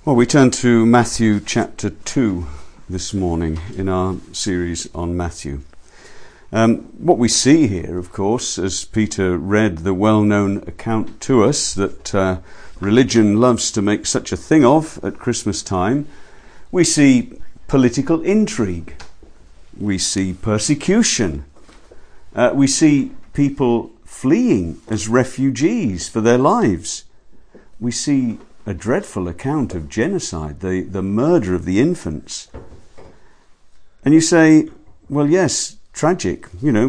Well, we turn to Matthew chapter 2 this morning in our series on Matthew. What we see here, of course, as Peter read the well-known account to us that religion loves to make such a thing of at Christmas time, we see political intrigue, we see persecution, we see people fleeing as refugees for their lives, we see a dreadful account of genocide, the murder of the infants. And you say, well, yes, tragic,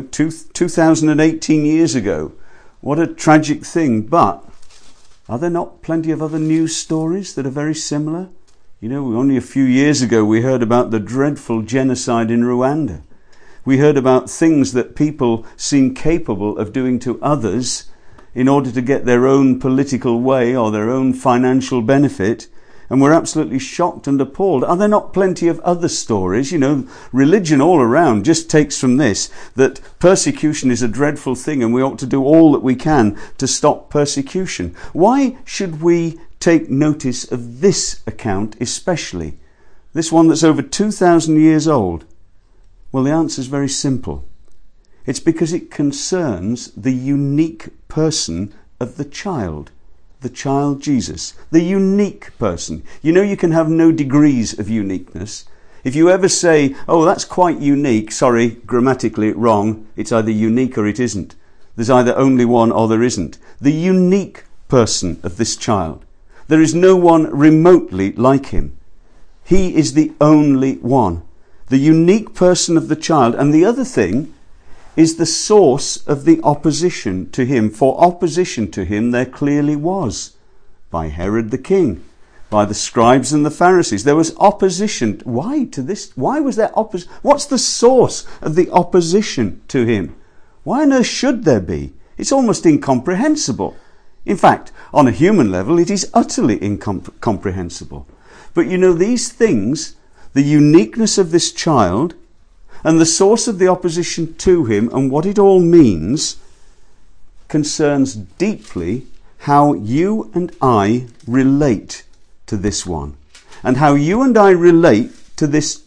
2018 years ago, what a tragic thing, but are there not plenty of other news stories that are very similar? Only a few years ago we heard about the dreadful genocide in Rwanda. We heard about things that people seem capable of doing to others in order to get their own political way or their own financial benefit, and we're absolutely shocked and appalled. Are there not plenty of other stories? Religion all around just takes from this, that persecution is a dreadful thing and we ought to do all that we can to stop persecution. Why should we take notice of this account especially? This one that's over 2,000 years old? Well, the answer is very simple. It's because it concerns the unique person of the child Jesus, the unique person. You can have no degrees of uniqueness. If you ever say, oh, that's quite unique, sorry, grammatically wrong, it's either unique or it isn't. There's either only one or there isn't. The unique person of this child. There is no one remotely like him. He is the only one. The unique person of the child. And the other thing is the source of the opposition to him. For opposition to him there clearly was. By Herod the king, by the scribes and the Pharisees. There was opposition. Why to this? Why was there opposition? What's the source of the opposition to him? Why on earth should there be? It's almost incomprehensible. In fact, on a human level, it is utterly incomprehensible. But these things, the uniqueness of this child, and the source of the opposition to him and what it all means concerns deeply how you and I relate to this one. And how you and I relate to this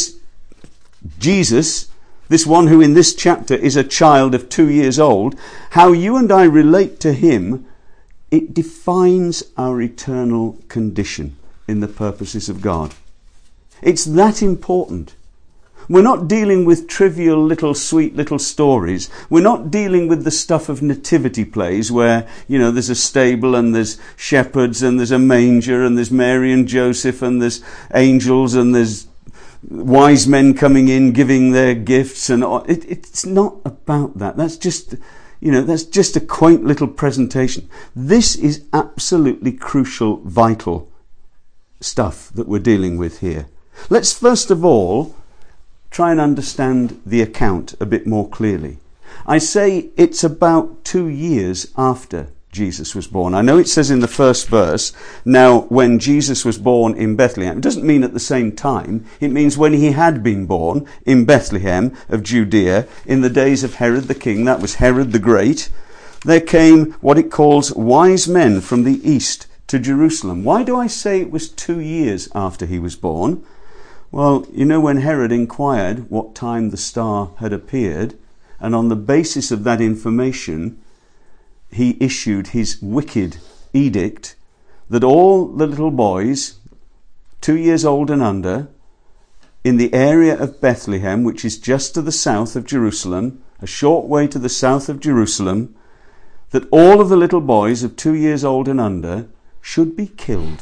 Jesus, this one who in this chapter is a child of 2 years old, how you and I relate to him, it defines our eternal condition in the purposes of God. It's that important. We're not dealing with trivial little sweet little stories. We're not dealing with the stuff of nativity plays where, there's a stable and there's shepherds and there's a manger and there's Mary and Joseph and there's angels and there's wise men coming in giving their gifts. And it's not about that. That's just a quaint little presentation. This is absolutely crucial, vital stuff that we're dealing with here. Let's first of all try and understand the account a bit more clearly. I say it's about 2 years after Jesus was born. I know it says in the first verse, now when Jesus was born in Bethlehem. It doesn't mean at the same time. It means when he had been born in Bethlehem of Judea in the days of Herod the king. That was Herod the Great. There came what it calls wise men from the east to Jerusalem. Why do I say it was 2 years after he was born? Well, when Herod inquired what time the star had appeared, and on the basis of that information, he issued his wicked edict that all the little boys, 2 years old and under, in the area of Bethlehem, which is just to the south of Jerusalem, a short way to the south of Jerusalem, that all of the little boys of 2 years old and under should be killed.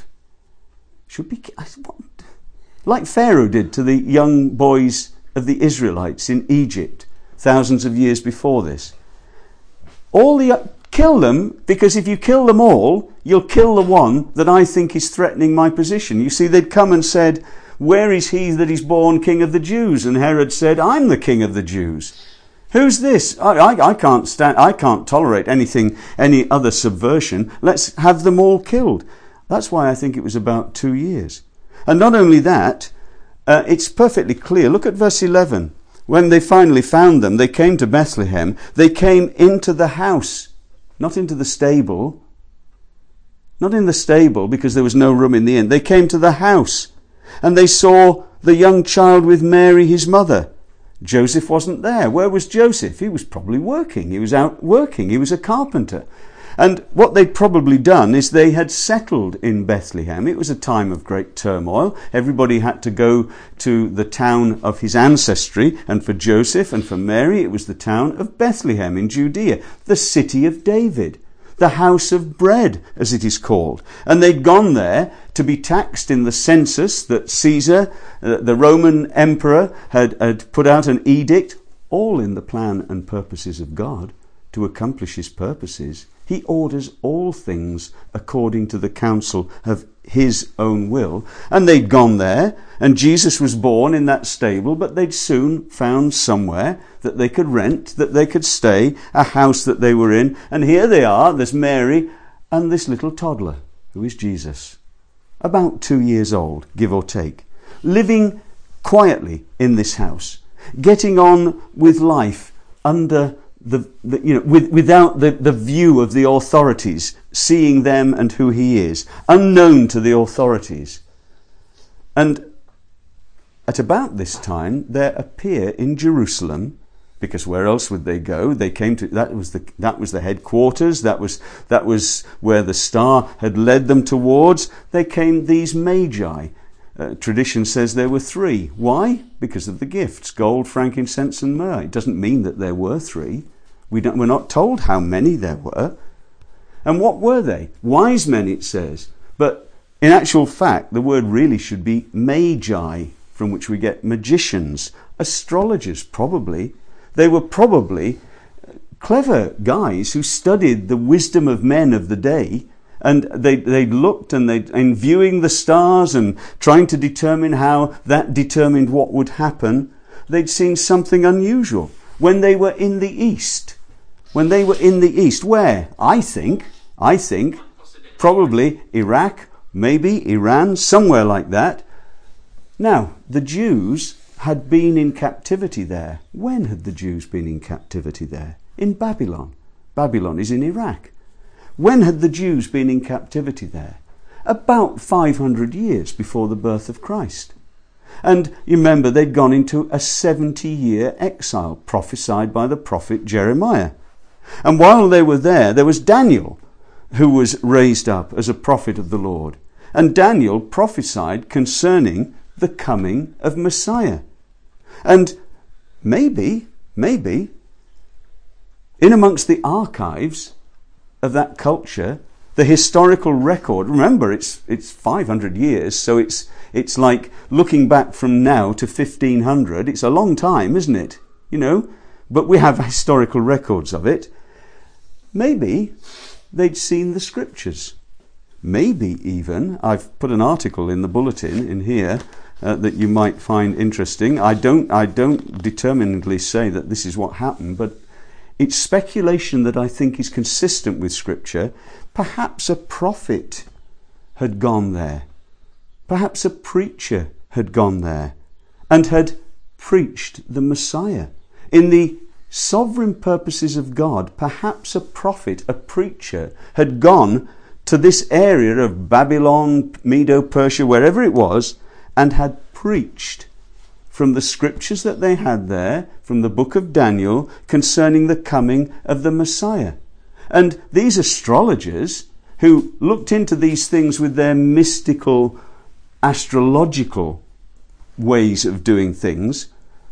Like Pharaoh did to the young boys of the Israelites in Egypt thousands of years before this. Kill them, because if you kill them all, you'll kill the one that I think is threatening my position. You see, they'd come and said, where is he that is born king of the Jews? And Herod said, I'm the king of the Jews. Who's this? I can't tolerate any other subversion. Let's have them all killed. That's why I think it was about 2 years. And not only that, it's perfectly clear. Look at verse 11. When they finally found them, they came to Bethlehem. They came into the house, not into the stable, Not in the stable, because there was no room in the inn. They came to the house, and they saw the young child with Mary, his mother. Joseph wasn't there. Where was Joseph? He was probably working. He was out working. He was a carpenter. And what they'd probably done is they had settled in Bethlehem. It was a time of great turmoil. Everybody had to go to the town of his ancestry. And for Joseph and for Mary, it was the town of Bethlehem in Judea, the city of David, the house of bread, as it is called. And they'd gone there to be taxed in the census that Caesar, the Roman emperor, had put out an edict, all in the plan and purposes of God, to accomplish his purposes. He orders all things according to the counsel of his own will. And they'd gone there, and Jesus was born in that stable, but they'd soon found somewhere that they could rent, that they could stay, a house that they were in. And here they are, there's Mary and this little toddler, who is Jesus, about 2 years old, give or take, living quietly in this house, getting on with life under without the view of the authorities, seeing them and who he is, unknown to the authorities. And at about this time there appear in Jerusalem, because where else would they go? They came to that was the headquarters. That was where the star had led them towards. They came these magi. Tradition says there were 3. Why? Because of the gifts: gold, frankincense, and myrrh. It doesn't mean that there were 3. We're not told how many there were. And what were they? Wise men, it says. But in actual fact, the word really should be magi, from which we get magicians, astrologers, probably. They were probably clever guys who studied the wisdom of men of the day, and they looked and in viewing the stars and trying to determine how that determined what would happen, they'd seen something unusual when they were in the east. When they were in the east, where? I think probably Iraq, maybe Iran, somewhere like that. Now, the Jews had been in captivity there. When had the Jews been in captivity there? In Babylon. Babylon is in Iraq. When had the Jews been in captivity there? About 500 years before the birth of Christ. And you remember they'd gone into a 70-year exile prophesied by the prophet Jeremiah. And while they were there was Daniel, who was raised up as a prophet of the Lord. And Daniel prophesied concerning the coming of Messiah. And maybe, in amongst the archives of that culture, the historical record, remember it's 500 years, so it's like looking back from now to 1500. It's a long time, isn't it? But we have historical records of it. Maybe they'd seen the scriptures. Maybe even, I've put an article in the bulletin in here that you might find interesting. I don't determinedly say that this is what happened, but it's speculation that I think is consistent with scripture. Perhaps a prophet had gone there. Perhaps a preacher had gone there and had preached the Messiah. In the sovereign purposes of God, perhaps a prophet, a preacher, had gone to this area of Babylon, Medo-Persia, wherever it was, and had preached from the scriptures that they had there, from the book of Daniel, concerning the coming of the Messiah. And these astrologers, who looked into these things with their mystical, astrological ways of doing things,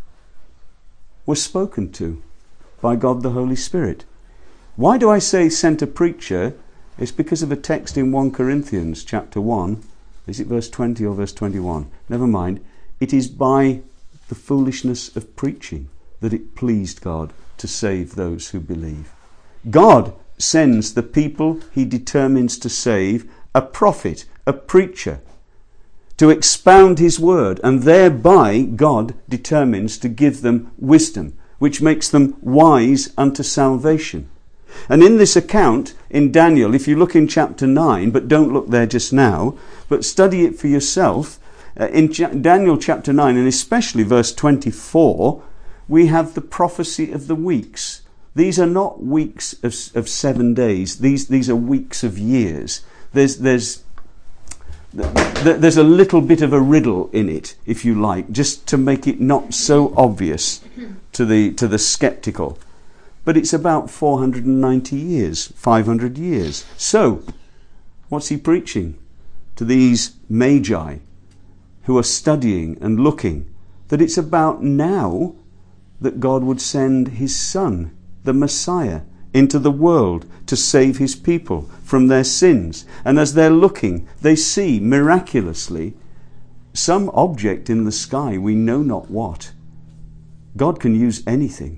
were spoken to by God the Holy Spirit. Why do I say sent a preacher? It's because of a text in 1 Corinthians chapter 1. Is it verse 20 or verse 21? Never mind. It is by the foolishness of preaching that it pleased God to save those who believe. God sends the people he determines to save a prophet, a preacher, to expound his word, and thereby God determines to give them wisdom, which makes them wise unto salvation. And in this account in Daniel, if you look in chapter 9, but don't look there just now, but study it for yourself, in Daniel chapter 9, and especially verse 24, we have the prophecy of the weeks. These are not weeks of 7 days. These are weeks of years. there's a little bit of a riddle in it, if you like, just to make it not so obvious to the skeptical. But it's about 490 years, 500 years. So, what's he preaching? To these magi who are studying and looking, that it's about now that God would send his Son, the Messiah, into the world to save his people from their sins. And as they're looking, they see miraculously some object in the sky, we know not what. God can use anything.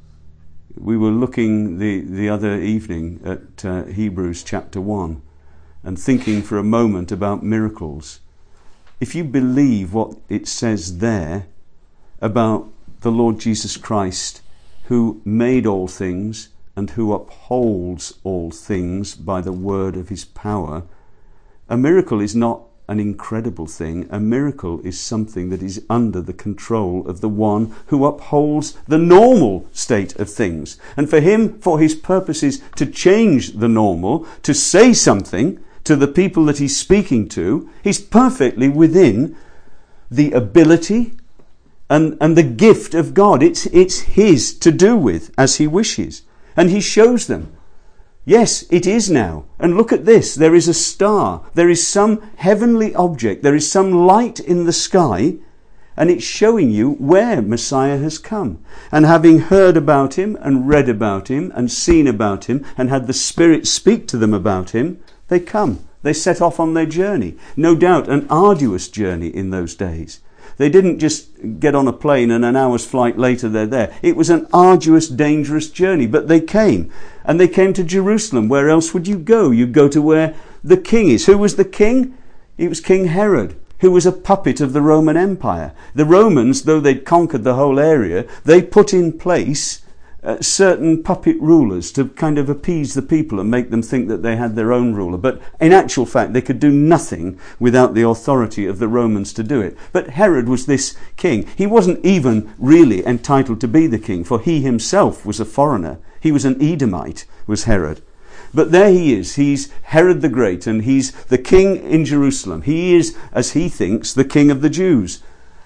We were looking the other evening at Hebrews chapter 1 and thinking for a moment about miracles. If you believe what it says there about the Lord Jesus Christ, who made all things and who upholds all things by the word of his power, a miracle is not an incredible thing. A miracle is something that is under the control of the one who upholds the normal state of things. And for him, for his purposes to change the normal, to say something to the people that he's speaking to, he's perfectly within the ability and the gift of God. It's his to do with as he wishes. And he shows them. Yes, it is now. And look at this. There is a star. There is some heavenly object. There is some light in the sky. And it's showing you where Messiah has come. And having heard about him and read about him and seen about him and had the Spirit speak to them about him, they come. They set off on their journey. No doubt an arduous journey in those days. They didn't just get on a plane and an hour's flight later they're there. It was an arduous, dangerous journey, but they came. And they came to Jerusalem. Where else would you go? You go to where the king is. Who was the king? It was King Herod, who was a puppet of the Roman Empire. The Romans, though they'd conquered the whole area, they put in place certain puppet rulers to kind of appease the people and make them think that they had their own ruler. But in actual fact, they could do nothing without the authority of the Romans to do it. But Herod was this king. He wasn't even really entitled to be the king, for he himself was a foreigner. He was an Edomite, was Herod. But there he is. He's Herod the Great, and he's the king in Jerusalem. He is, as he thinks, the king of the Jews.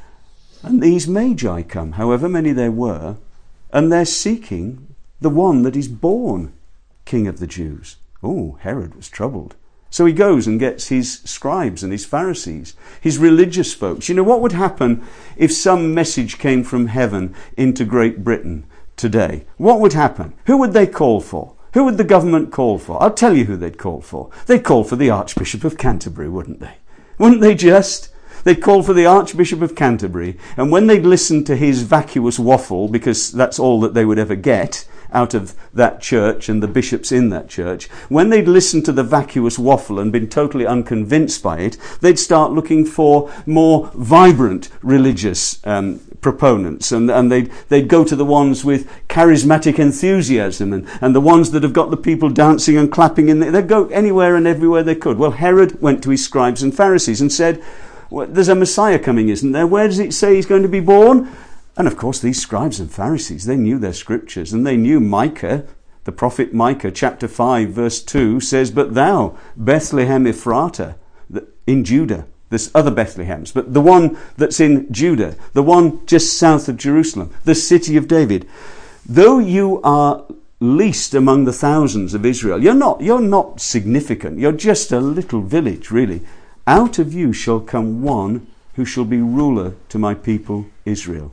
And these magi come, however many there were, and they're seeking the one that is born King of the Jews. Oh, Herod was troubled. So he goes and gets his scribes and his Pharisees, his religious folks. You know, what would happen if some message came from heaven into Great Britain today? What would happen? Who would they call for? Who would the government call for? I'll tell you who they'd call for. They'd call for the Archbishop of Canterbury, wouldn't they? Wouldn't they just? They'd call for the Archbishop of Canterbury, and when they'd listen to his vacuous waffle, because that's all that they would ever get out of that church and the bishops in that church, when they'd listened to the vacuous waffle and been totally unconvinced by it, they'd start looking for more vibrant religious proponents, and they'd go to the ones with charismatic enthusiasm and the ones that have got the people dancing and clapping in. They'd go anywhere and everywhere they could. Well, Herod went to his scribes and Pharisees and said, well, there's a Messiah coming, isn't there? Where does it say he's going to be born? And of course, these scribes and Pharisees, they knew their scriptures, and they knew Micah, the prophet Micah, chapter 5, verse 2, says, "But thou, Bethlehem Ephratah, in Judah," there's other Bethlehems, but the one that's in Judah, the one just south of Jerusalem, the city of David, though you are least among the thousands of Israel, you're not significant, you're just a little village, really. Out of you shall come one who shall be ruler to my people Israel.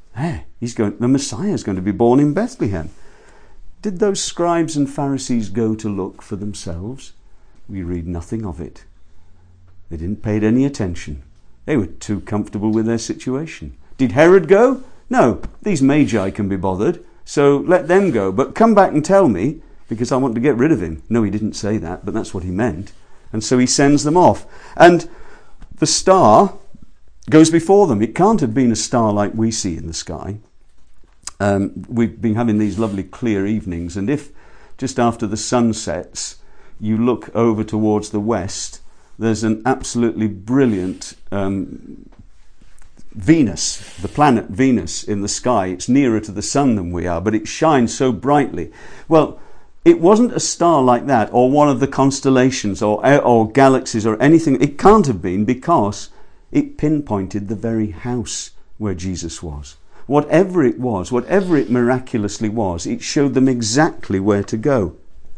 The Messiah is going to be born in Bethlehem. Did those scribes and Pharisees go to look for themselves? We read nothing of it. They didn't pay it any attention. They were too comfortable with their situation. Did Herod go? No, these magi can be bothered, so let them go. But come back and tell me, because I want to get rid of him. No, he didn't say that, but that's what he meant. And so he sends them off. And the star goes before them. It can't have been a star like we see in the sky. We've been having these lovely clear evenings, and if just after the sun sets you look over towards the west, there's an absolutely brilliant Venus, the planet Venus in the sky. It's nearer to the sun than we are, but it shines so brightly. Well, It wasn't a star like that, or one of the constellations, or galaxies, or anything. It can't have been, because it pinpointed the very house where Jesus was. Whatever it was, whatever it miraculously was, it showed them exactly where to go.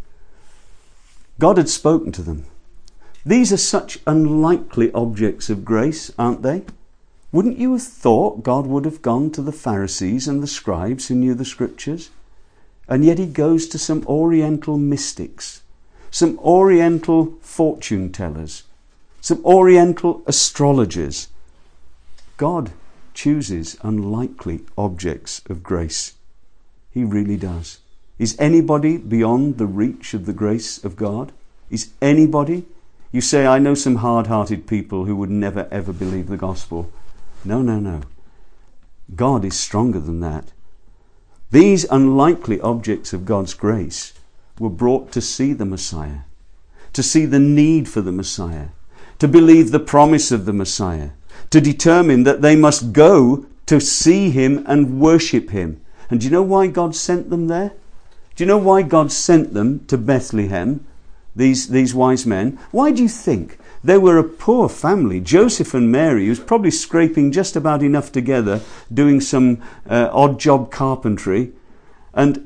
God had spoken to them. These are such unlikely objects of grace, aren't they? Wouldn't you have thought God would have gone to the Pharisees and the scribes who knew the scriptures? And yet he goes to some oriental mystics, some oriental fortune tellers, some oriental astrologers. God chooses unlikely objects of grace. He really does. Is anybody beyond the reach of the grace of God? Is anybody? You say, I know some hard-hearted people who would never ever believe the gospel. No. God is stronger than that. These unlikely objects of God's grace were brought to see the Messiah, to see the need for the Messiah, to believe the promise of the Messiah, to determine that they must go to see him and worship him. And do you know why God sent them there? Do you know why God sent them to Bethlehem, these wise men? Why do you think? They were a poor family. Joseph and Mary, who's probably scraping just about enough together, doing some odd job carpentry. And,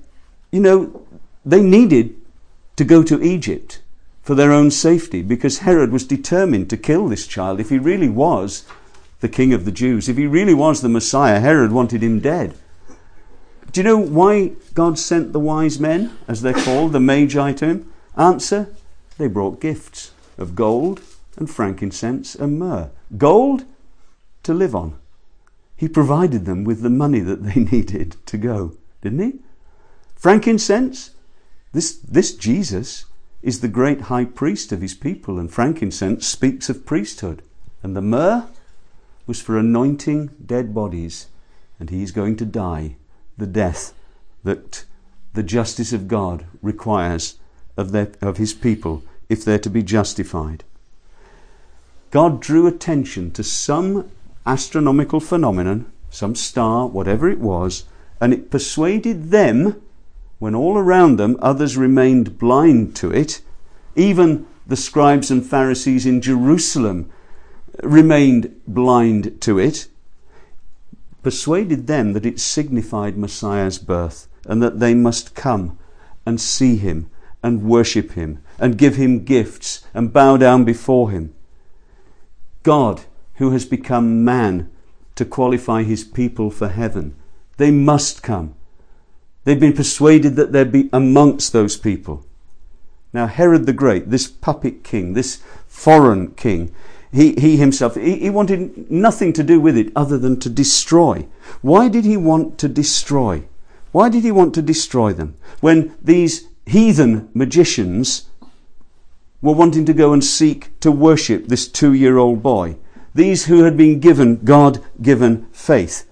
they needed to go to Egypt for their own safety, because Herod was determined to kill this child. If he really was the king of the Jews, if he really was the Messiah, Herod wanted him dead. Do you know why God sent the wise men, as they're called, the Magi, to him? Answer, they brought gifts of gold and frankincense and myrrh. Gold to live on. He provided them with the money that they needed to go, didn't he? Frankincense, this Jesus is the great high priest of his people, and frankincense speaks of priesthood. And the myrrh was for anointing dead bodies, and he's going to die the death that the justice of God requires of his people if they're to be justified. God drew attention to some astronomical phenomenon, some star, whatever it was, and it persuaded them, when all around them others remained blind to it. Even the scribes and Pharisees in Jerusalem remained blind to it. Persuaded them that it signified Messiah's birth, and that they must come and see him and worship him and give him gifts and bow down before him. God, who has become man to qualify his people for heaven, they must come. They've been persuaded that they'd be amongst those people. Now Herod the Great, this puppet king, this foreign king, he himself, he wanted nothing to do with it other than to destroy. Why did he want to destroy? Why did he want to destroy them? When these heathen magicians were wanting to go and seek to worship this 2-year-old boy. These who had been given God-given faith.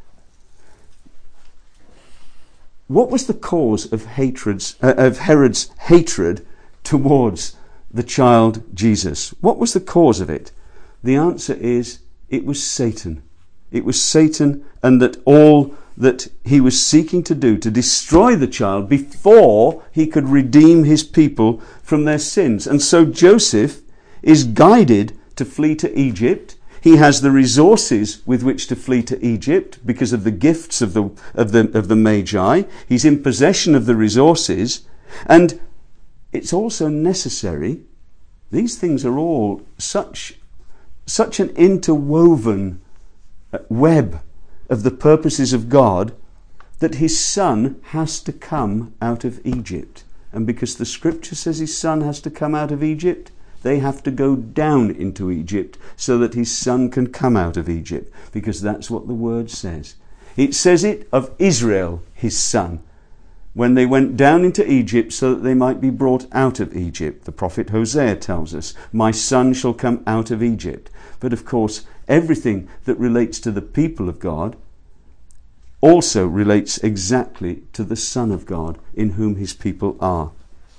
What was the cause of Herod's hatred towards the child Jesus? What was the cause of it? The answer is, it was Satan. It was Satan, and that all that he was seeking to do to destroy the child before he could redeem his people from their sins. And so Joseph is guided to flee to Egypt. He has the resources with which to flee to Egypt because of the gifts of the Magi. He's in possession of the resources, and it's also necessary. These things are all such an interwoven web of the purposes of God, that his son has to come out of Egypt. And because the scripture says his son has to come out of Egypt, they have to go down into Egypt so that his son can come out of Egypt, because that's what the word says. It says it of Israel, his son, when they went down into Egypt so that they might be brought out of Egypt. The prophet Hosea tells us, my son shall come out of Egypt. But of course, everything that relates to the people of God also relates exactly to the Son of God, in whom his people are.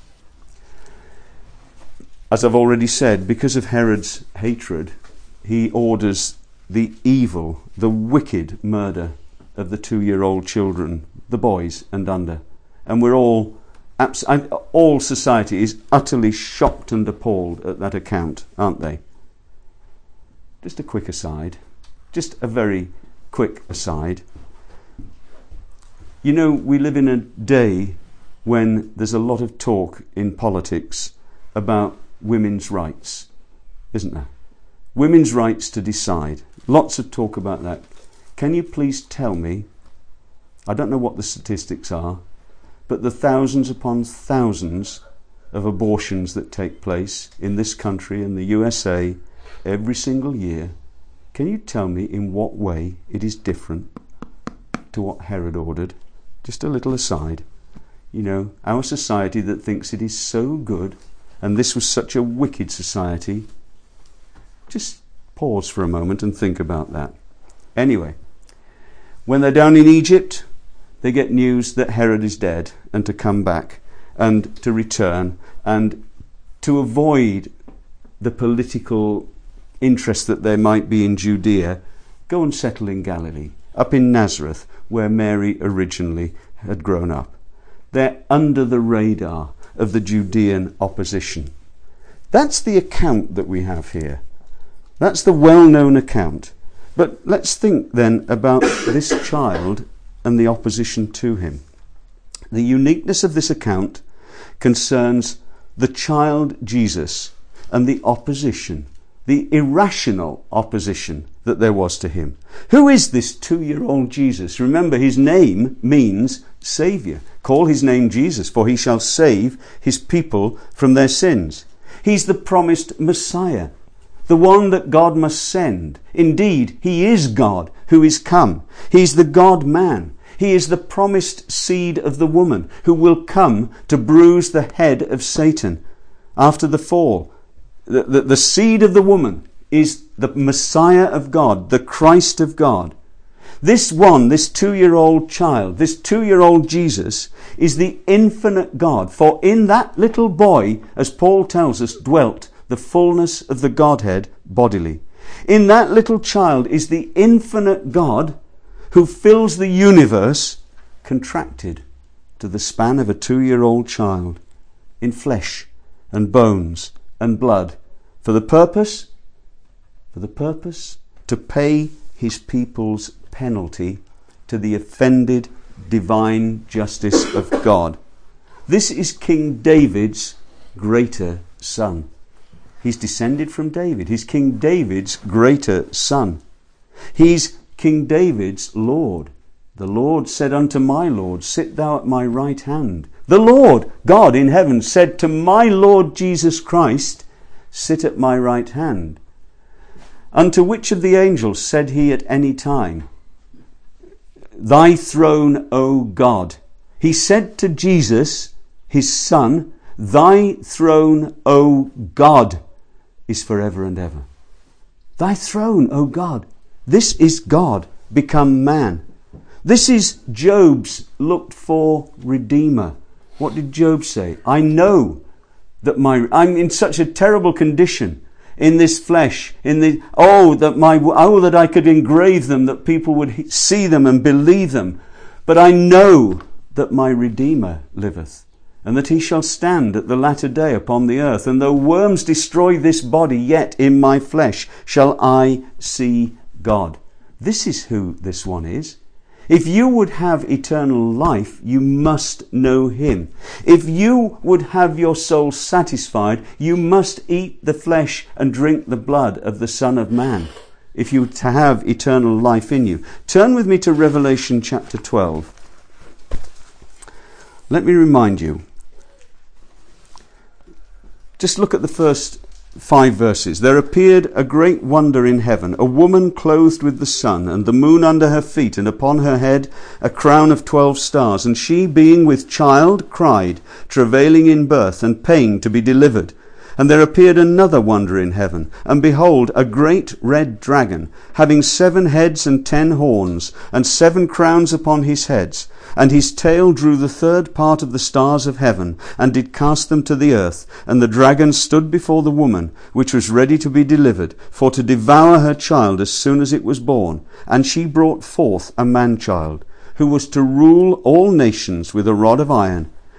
As I've already said, because of Herod's hatred, he orders the evil, the wicked murder of the 2-year-old children, the boys and under. And we're all all society is utterly shocked and appalled at that account, aren't they? Just a quick aside. Just a very quick aside. You know, we live in a day when there's a lot of talk in politics about women's rights, isn't there? Women's rights to decide. Lots of talk about that. Can you please tell me, I don't know what the statistics are, but the thousands upon thousands of abortions that take place in this country and the USA every single year, can you tell me in what way it is different to what Herod ordered? Just a little aside. You know, our society that thinks it is so good, and this was such a wicked society. Just pause for a moment and think about that. Anyway, when they're down in Egypt, they get news that Herod is dead and to come back and to return and to avoid the political interest that there might be in Judea, go and settle in Galilee, up in Nazareth, where Mary originally had grown up. They're under the radar of the Judean opposition. That's the account that we have here. That's the well-known account. But let's think then about this child and the opposition to him. The uniqueness of this account concerns the child Jesus and the opposition, the irrational opposition that there was to him. Who is this 2-year-old Jesus? Remember, his name means Saviour. Call his name Jesus, for he shall save his people from their sins. He's the promised Messiah, the one that God must send. Indeed, he is God who is come. He's the God-man. He is the promised seed of the woman who will come to bruise the head of Satan after the fall. The seed of the woman is the Messiah of God, the Christ of God. This 2-year-old child, this 2-year-old Jesus, is the infinite God. For in that little boy, as Paul tells us, dwelt the fullness of the Godhead bodily. In that little child is the infinite God who fills the universe contracted to the span of a 2-year-old child in flesh and bones and blood for the purpose to pay his people's penalty to the offended divine justice of God. This is King David's greater son. He's descended from David. He's King David's greater son. He's King David's Lord. The Lord said unto my Lord, sit thou at my right hand. The Lord, God in heaven, said to my Lord Jesus Christ, sit at my right hand. Unto which of the angels said he at any time, thy throne, O God? He said to Jesus, his son, thy throne, O God, is forever and ever. Thy throne, O God. This is God become man. This is Job's looked for Redeemer. What did Job say? I know that I'm in such a terrible condition in this flesh, that I could engrave them, that people would see them and believe them. But I know that my Redeemer liveth, and that he shall stand at the latter day upon the earth. And though worms destroy this body, yet in my flesh shall I see God. This is who this one is. If you would have eternal life, you must know him. If you would have your soul satisfied, you must eat the flesh and drink the blood of the Son of Man, if you to have eternal life in you. Turn with me to Revelation chapter 12. Let me remind you. Just look at the first 5 verses. There appeared a great wonder in heaven, a woman clothed with the sun, and the moon under her feet, and upon her head a crown of 12 stars. And she, being with child, cried, travailing in birth, and pain to be delivered. And there appeared another wonder in heaven, and behold, a great red dragon, having 7 heads and 10 horns, and 7 crowns upon his heads. And his tail drew the 3rd part of the stars of heaven, and did cast them to the earth. And the dragon stood before the woman, which was ready to be delivered, for to devour her child as soon as it was born. And she brought forth a man-child, who was to rule all nations with a rod of iron.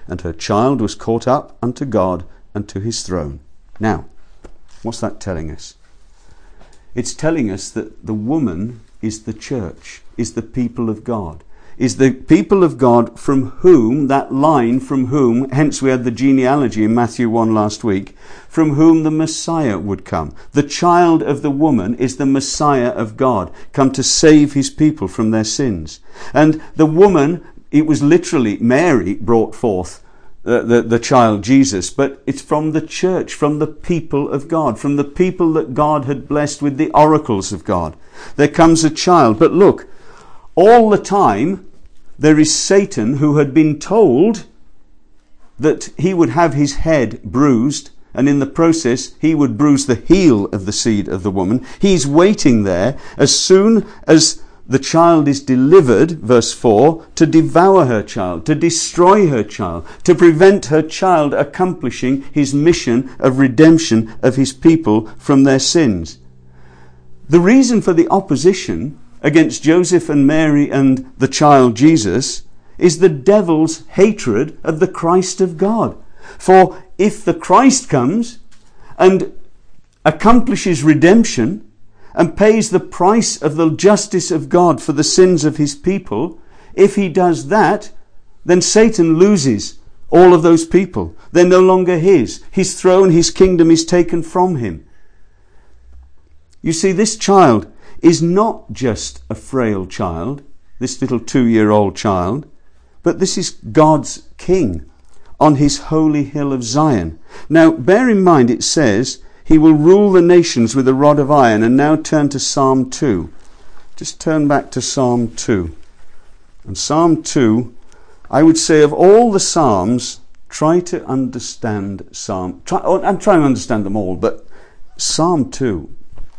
and her child was caught up unto God and to his throne. Now, what's that telling us? It's telling us that the woman is the church, is the people of God, is the people of God from whom, that line from whom, hence we had the genealogy in Matthew 1 last week, from whom the Messiah would come. The child of the woman is the Messiah of God, come to save his people from their sins. And the woman, it was literally Mary brought forth the child Jesus, but it's from the church, from the people of God, from the people that God had blessed with the oracles of God. There comes a child. But look, all the time there is Satan, who had been told that he would have his head bruised, and in the process he would bruise the heel of the seed of the woman. He's waiting there as soon as the child is delivered, verse 4, to devour her child, to destroy her child, to prevent her child accomplishing his mission of redemption of his people from their sins. The reason for the opposition against Joseph and Mary and the child Jesus is the devil's hatred of the Christ of God. For if the Christ comes and accomplishes redemption and pays the price of the justice of God for the sins of his people, if he does that, then Satan loses all of those people. They're no longer his. His throne, his kingdom is taken from him. You see, this child is not just a frail child, this little 2-year-old child, but this is God's king on his holy hill of Zion. Now, bear in mind it says, he will rule the nations with a rod of iron. And now turn to Psalm 2. Just turn back to Psalm 2. And Psalm 2, I would say of all the Psalms, try to understand I'm trying to understand them all, but Psalm 2,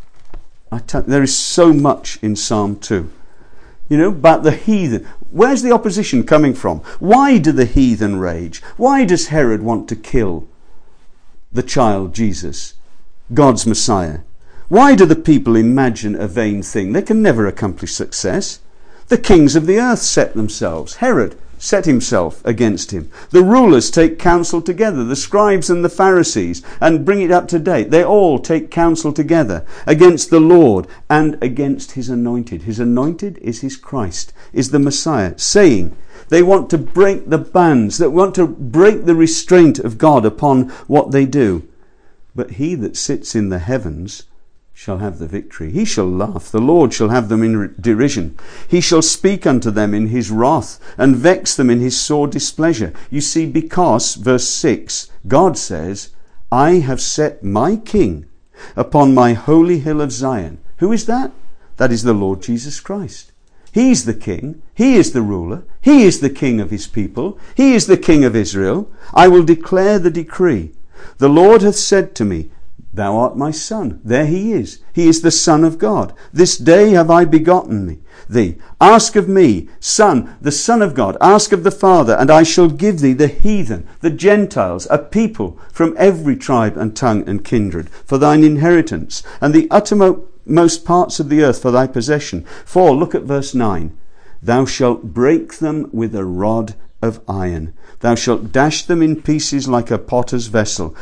there is so much in Psalm 2. You know, about the heathen. Where's the opposition coming from? Why do the heathen rage? Why does Herod want to kill the child Jesus, God's Messiah? Why do the people imagine a vain thing? They can never accomplish success. The kings of the earth set themselves. Herod set himself against him. The rulers take counsel together, the scribes and the Pharisees, and bring it up to date. They all take counsel together against the Lord and against his anointed. His anointed is his Christ, is the Messiah, saying they want to break the bands, that want to break the restraint of God upon what they do. But he that sits in the heavens shall have the victory. He shall laugh. The Lord shall have them in derision. He shall speak unto them in his wrath and vex them in his sore displeasure. You see, because, verse 6, God says, I have set my king upon my holy hill of Zion. Who is that? That is the Lord Jesus Christ. He's the king. He is the ruler. He is the king of his people. He is the king of Israel. I will declare the decree. The Lord hath said to me, Thou art my son. There he is. He is the Son of God. This day have I begotten thee. Ask of me, Son, the Son of God. Ask of the Father, and I shall give thee the heathen, the Gentiles, a people from every tribe and tongue and kindred, for thine inheritance, and the uttermost parts of the earth for thy possession. For, look at verse 9, Thou shalt break them with a rod of iron. Thou shalt dash them in pieces like a potter's vessel.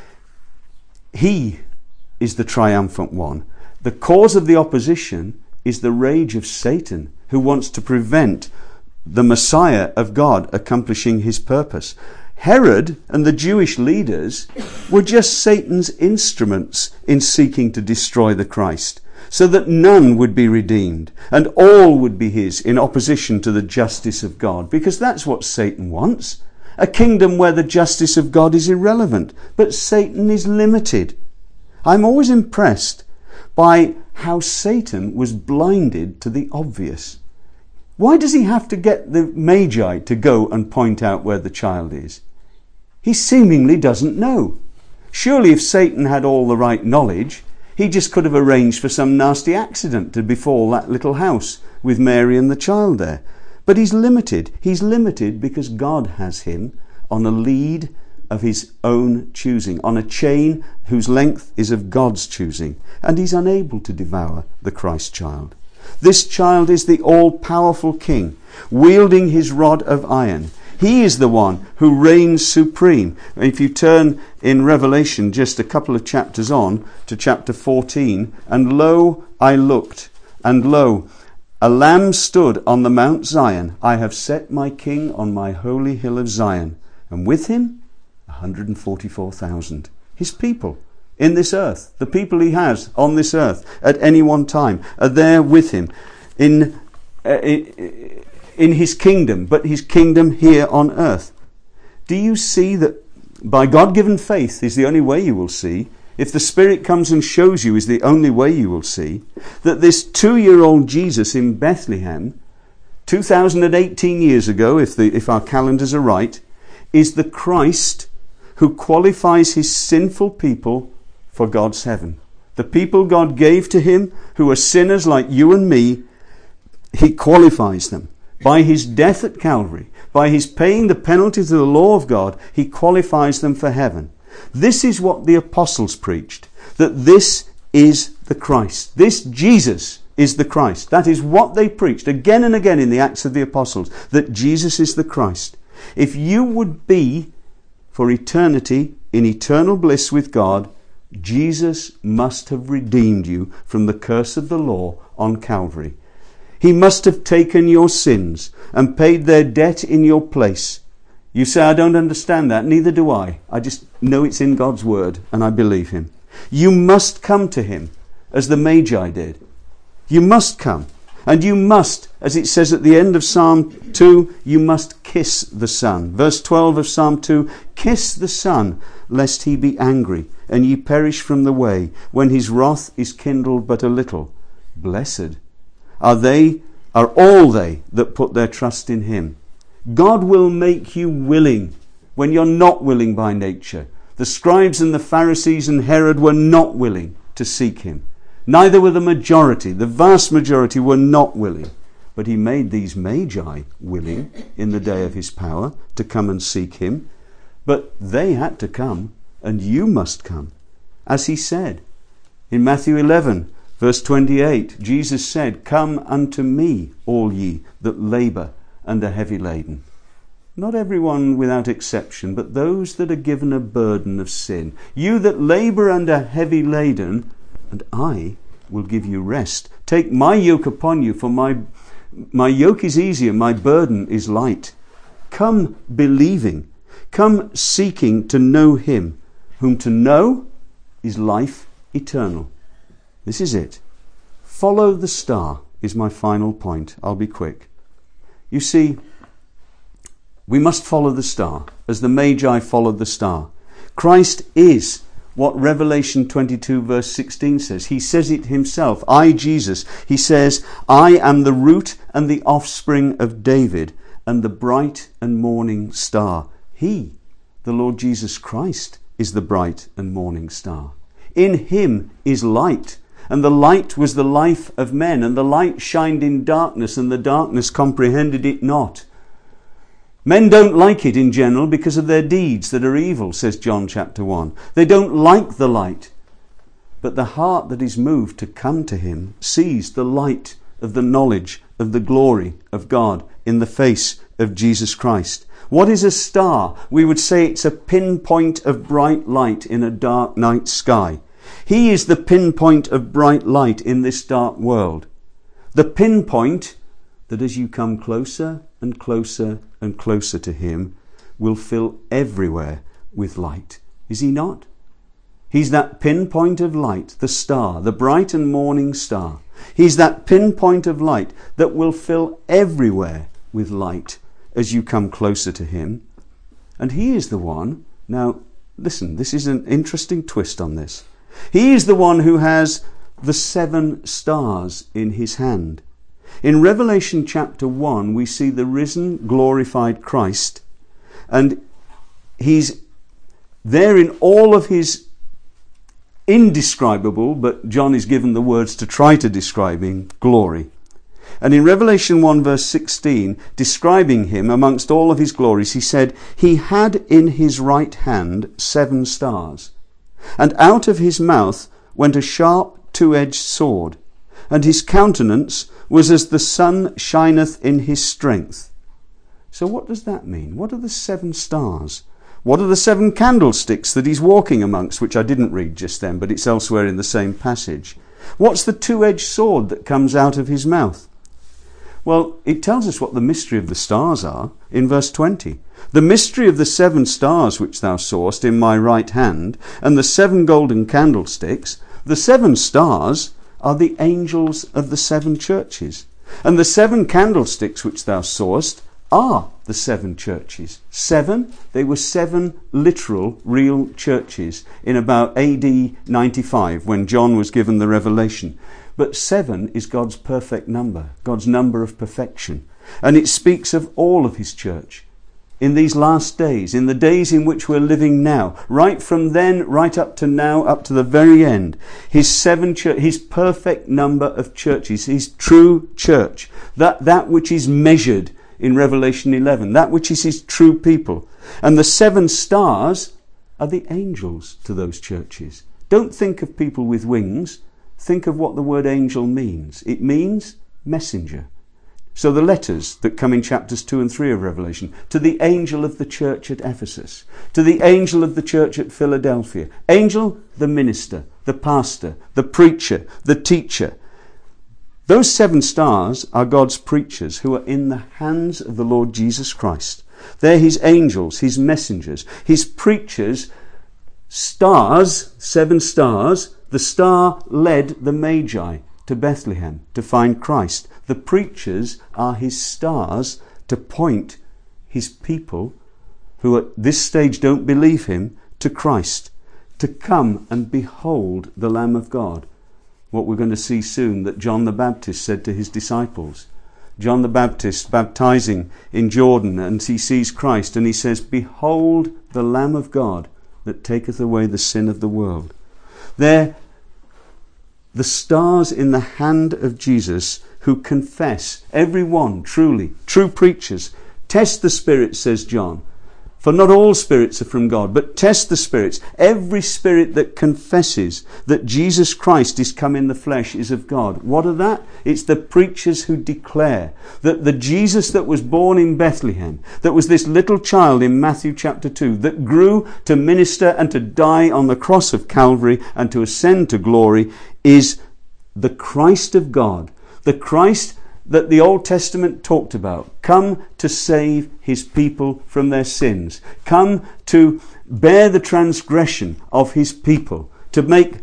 He is the triumphant one. The cause of the opposition is the rage of Satan, who wants to prevent the Messiah of God accomplishing his purpose. Herod and the Jewish leaders were just Satan's instruments in seeking to destroy the Christ, so that none would be redeemed and all would be his, in opposition to the justice of God, because that's what Satan wants. A kingdom where the justice of God is irrelevant. But Satan is limited. I'm always impressed by how Satan was blinded to the obvious. Why does he have to get the Magi to go and point out where the child is? He seemingly doesn't know. Surely if Satan had all the right knowledge, he just could have arranged for some nasty accident to befall that little house with Mary and the child there. But he's limited. He's limited because God has him on a lead of his own choosing, on a chain whose length is of God's choosing, and he's unable to devour the Christ child. This child is the all-powerful king, wielding his rod of iron. He is the one who reigns supreme. If you turn in Revelation just a couple of chapters on to chapter 14, and lo, I looked, and lo, a lamb stood on the Mount Zion. I have set my king on my holy hill of Zion, and with him 144,000. His people in this earth, the people he has on this earth at any one time, are there with him in his kingdom, but his kingdom here on earth. Do you see that by God-given faith is the only way you will see, if the Spirit comes and shows you is the only way you will see, that this 2-year-old Jesus in Bethlehem, 2018 years ago, if our calendars are right, is the Christ who qualifies his sinful people for God's heaven. The people God gave to him, who are sinners like you and me, he qualifies them. By his death at Calvary, by his paying the penalty to the law of God, he qualifies them for heaven. This is what the apostles preached, that this is the Christ. This Jesus is the Christ. That is what they preached again and again in the Acts of the Apostles, that Jesus is the Christ. If you would be for eternity in eternal bliss with God, Jesus must have redeemed you from the curse of the law on Calvary. He must have taken your sins and paid their debt in your place. You say, I don't understand that. Neither do I. I just know it's in God's word and I believe him. You must come to him as the Magi did. You must come. And you must, as it says at the end of Psalm 2, you must kiss the Son. Verse 12 of Psalm 2, kiss the Son, lest he be angry, and ye perish from the way, when his wrath is kindled but a little. Blessed are all they that put their trust in him. God will make you willing when you're not willing by nature. The scribes and the Pharisees and Herod were not willing to seek him. Neither were the majority. The vast majority were not willing. But he made these Magi willing in the day of his power to come and seek him. But they had to come, and you must come. As he said in Matthew 11, verse 28, Jesus said, come unto me, all ye that labour and are heavy laden. Not everyone without exception, but those that are given a burden of sin. You that labour and are heavy laden, and I will give you rest. Take my yoke upon you, for my yoke is easier, my burden is light. Come believing, come seeking to know him, whom to know is life eternal. This is it. Follow the star is my final point. I'll be quick. You see, we must follow the star, as the Magi followed the star. Christ is what Revelation 22 verse 16 says. He says it himself. I, Jesus, he says, I am the root and the offspring of David and the bright and morning star. He, the Lord Jesus Christ, is the bright and morning star. In him is light, and the light was the life of men, and the light shined in darkness, and the darkness comprehended it not. Men don't like it in general because of their deeds that are evil, says John chapter 1. They don't like the light. But the heart that is moved to come to him sees the light of the knowledge of the glory of God in the face of Jesus Christ. What is a star? We would say it's a pinpoint of bright light in a dark night sky. He is the pinpoint of bright light in this dark world. The pinpoint that as you come closer and closer and closer to him will fill everywhere with light. Is he not? He's that pinpoint of light, the star, the bright and morning star. He's that pinpoint of light that will fill everywhere with light as you come closer to him. And he is the one, now listen, this is an interesting twist on this. He is the one who has the 7 stars in his hand. In Revelation chapter 1, we see the risen, glorified Christ, and he's there in all of his indescribable, but John is given the words to try to describe him, glory. And in Revelation 1 verse 16, describing him amongst all of his glories, he said, he had in his right hand 7 stars, and out of his mouth went a sharp 2-edged sword, and his countenance was as the sun shineth in his strength. So what does that mean? What are the 7 stars? What are the 7 candlesticks that he's walking amongst, which I didn't read just then, but it's elsewhere in the same passage? What's the 2-edged sword that comes out of his mouth? Well, it tells us what the mystery of the stars are in verse 20. The mystery of the 7 stars which thou sawest in my right hand, and the 7 golden candlesticks. The 7 stars are the angels of the 7 churches. And the 7 candlesticks which thou sawest are the 7 churches. 7, they were 7 literal, real churches in about AD 95 when John was given the revelation. But 7 is God's perfect number, God's number of perfection. And it speaks of all of his church. In these last days, in the days in which we're living now, right from then, right up to now, up to the very end, his perfect number of churches, his true church, that which is measured in Revelation 11, that which is his true people. And the 7 stars are the angels to those churches. Don't think of people with wings. Think of what the word angel means. It means messenger. So the letters that come in chapters 2 and 3 of Revelation, to the angel of the church at Ephesus, to the angel of the church at Philadelphia. Angel, the minister, the pastor, the preacher, the teacher. Those 7 stars are God's preachers who are in the hands of the Lord Jesus Christ. They're his angels, his messengers, his preachers. Stars, 7 stars. The star led the Magi to Bethlehem to find Christ. The preachers are his stars to point his people, who at this stage don't believe him, to Christ, to come and behold the Lamb of God. What we're going to see soon that John the Baptist said to his disciples. John the Baptist baptizing in Jordan, and he sees Christ and he says, "Behold the Lamb of God that taketh away the sin of the world." They're the stars in the hand of Jesus who confess, every one truly, true preachers. Test the spirits, says John, for not all spirits are from God, but test the spirits. Every spirit that confesses that Jesus Christ is come in the flesh is of God. What are that? It's the preachers who declare that the Jesus that was born in Bethlehem, that was this little child in Matthew chapter 2, that grew to minister and to die on the cross of Calvary and to ascend to glory, is the Christ of God, the Christ that the Old Testament talked about, come to save his people from their sins, come to bear the transgression of his people, to make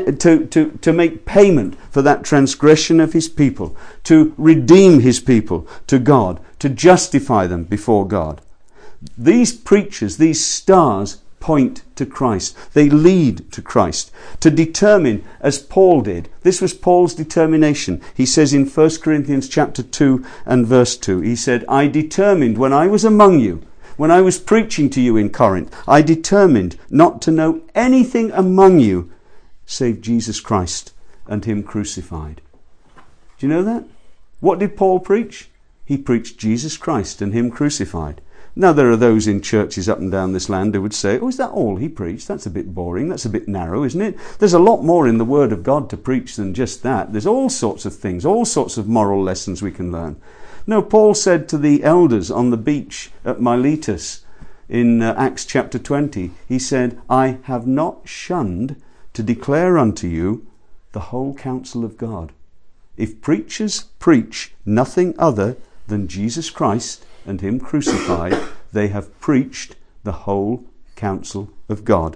payment for that transgression of his people, to redeem his people to God, to justify them before God. These preachers, these stars, point to Christ. They lead to Christ. To determine, as Paul did. This was Paul's determination. He says in 1 Corinthians chapter 2 and verse 2, he said, "I determined when I was among you, when I was preaching to you in Corinth, I determined not to know anything among you save Jesus Christ and him crucified." Do you know that? What did Paul preach? He preached Jesus Christ and him crucified. Now there are those in churches up and down this land who would say, "Oh, is that all he preached? That's a bit boring. That's a bit narrow, isn't it? There's a lot more in the Word of God to preach than just that. There's all sorts of things, all sorts of moral lessons we can learn." No, Paul said to the elders on the beach at Miletus in Acts chapter 20, he said, "I have not shunned to declare unto you the whole counsel of God." If preachers preach nothing other than Jesus Christ and him crucified, they have preached the whole counsel of God.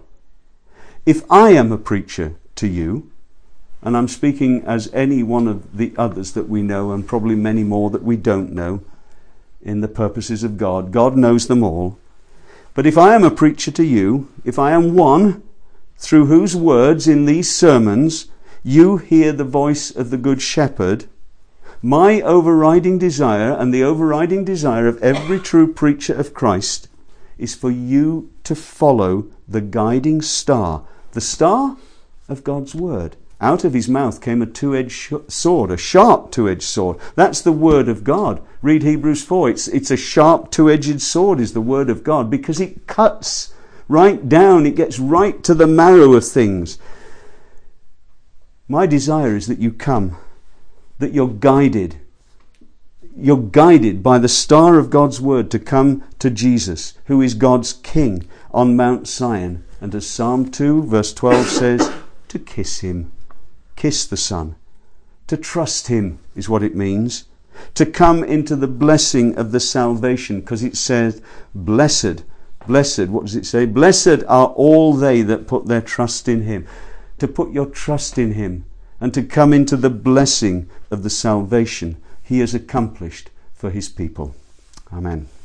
If I am a preacher to you, and I'm speaking as any one of the others that we know, and probably many more that we don't know, in the purposes of God, God knows them all. But if I am a preacher to you, if I am one through whose words in these sermons you hear the voice of the Good Shepherd, my overriding desire, and the overriding desire of every true preacher of Christ, is for you to follow the guiding star, the star of God's word. Out of his mouth came a two-edged sword, a sharp two-edged sword. That's the word of God. Read Hebrews 4. It's a sharp two-edged sword is the word of God, because it cuts right down. It gets right to the marrow of things. My desire is that you come, that you're guided. you're guided by the star of God's word to come to Jesus, who is God's King on Mount Zion. And as Psalm 2 verse 12 says, to kiss him, kiss the Son. To trust him is what it means. To come into the blessing of the salvation, because it says, blessed, what does it say? Blessed are all they that put their trust in him. To put your trust in him and to come into the blessing of the salvation he has accomplished for his people. Amen.